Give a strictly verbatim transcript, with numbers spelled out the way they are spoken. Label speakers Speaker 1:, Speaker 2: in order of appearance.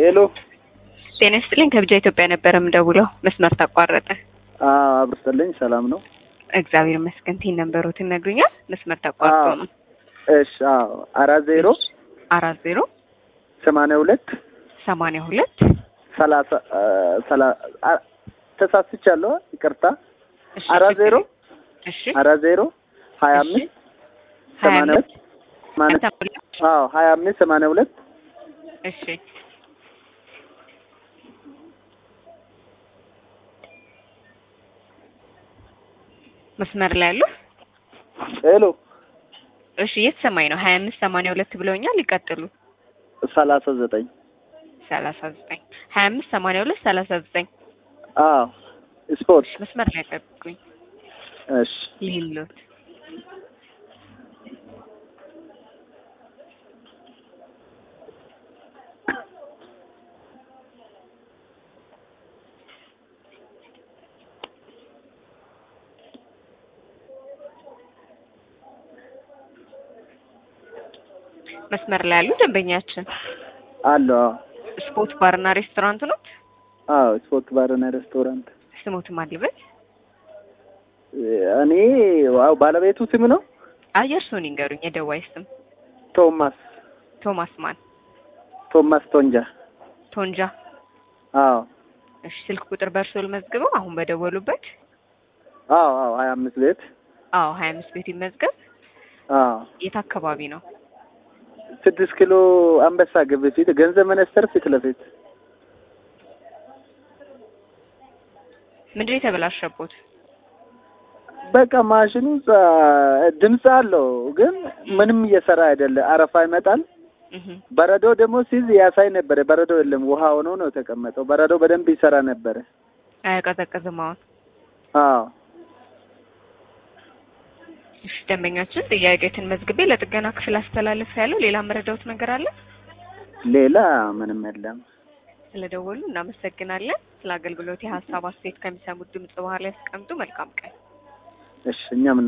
Speaker 1: ሄሎ
Speaker 2: ጤና ይስጥልኝ ከብጃ ኢትዮጵያ ነበር የምደውለው መስመር ተቋረጠ።
Speaker 1: አዎ አብርተልኝ ሰላም ነው?
Speaker 2: እግዚአብሔር ይመስገን። ቲን ነምበሮትን ነግሩኛል? መስመር ተቋርጦ ነው።
Speaker 1: እሺ አዎ አራት ዜሮ
Speaker 2: አራት ዜሮ
Speaker 1: ሰማንያ ሁለት
Speaker 2: ሰማንያ ሁለት
Speaker 1: ሰላሳ ሰላሳ ተሳስቻለሁ ይቅርታ። አራት ዜሮ
Speaker 2: እሺ
Speaker 1: አራት ዜሮ ሀያ አምስት ሰማንያ ሁለት ማለት አዎ ሀያ አምስት ሰማንያ ሁለት
Speaker 2: እሺ መስመር ላይ ያለው
Speaker 1: ሄሎ
Speaker 2: እሺ እየተሰማኝ ነው። ሀያ አምስት ሰማንያ ሁለት ብለውኛል። ይቀጥሉ።
Speaker 1: ሰላሳ ዘጠኝ
Speaker 2: ሰላሳ ዘጠኝ ሀያ አምስት ሰማንያ ሁለት ሰላሳ ዘጠኝ
Speaker 1: አዎ ስፖርት
Speaker 2: መስመር ላይ ጠብቁኝ።
Speaker 1: እሺ
Speaker 2: ሊሎት መስመር ላይ ያሉ ደንበኛችን
Speaker 1: አሎ
Speaker 2: ስፖርት ባርና ሬስቶራንት ነው?
Speaker 1: አዎ ስፖርት ባርና ሬስቶራንት።
Speaker 2: ስሙት ማልበት
Speaker 1: እኔ ዋው ባለቤቱ ስም ነው?
Speaker 2: አየርሶን ይንገሩኝ። የደዋይ ስም
Speaker 1: ቶማስ
Speaker 2: ቶማስ ማን?
Speaker 1: ቶማስ ቶንጃ
Speaker 2: ቶንጃ።
Speaker 1: አዎ
Speaker 2: እሺ ስልክ ቁጥር በርሶ ልመዝግበው አሁን በደወሉበት?
Speaker 1: አዎ አዎ ሀያ አምስት ቤት
Speaker 2: አዎ ሀያ አምስት ቤት ይመዝገብ።
Speaker 1: አዎ
Speaker 2: የት አካባቢ ነው?
Speaker 1: ስድስት ኪሎ አንበሳ ግብ ፊት ገንዘብ መነስተር ፊት ለፊት።
Speaker 2: ምንድነው የተበላሸበት?
Speaker 1: በቃ ማሽኑ ድምጽ አለው ግን ምንም እየሰራ አይደለ። አረፋ ይመጣል። በረዶ ደግሞ ሲዝ ያሳይ ነበር። በረዶ የለም ውሃ ሆኖ ነው የተቀመጠው። በረዶ በደንብ ይሰራ ነበር።
Speaker 2: አያቀዘቅዝም አሁን?
Speaker 1: አዎ
Speaker 2: እሺ ደንበኛችን ጥያቄትን መዝግቤ ለጥገና ክፍል አስተላልፍ ያለው። ሌላ መረዳውት ነገር አለ?
Speaker 1: ሌላ ምንም የለም።
Speaker 2: ስለደወሉ እናመሰግናለን። ስለ አገልግሎት የሀሳብ አስተያየት ከሚሰሙት ድምጽ በኋላ ያስቀምጡ። መልካም ቀን።
Speaker 1: እሺ እኛም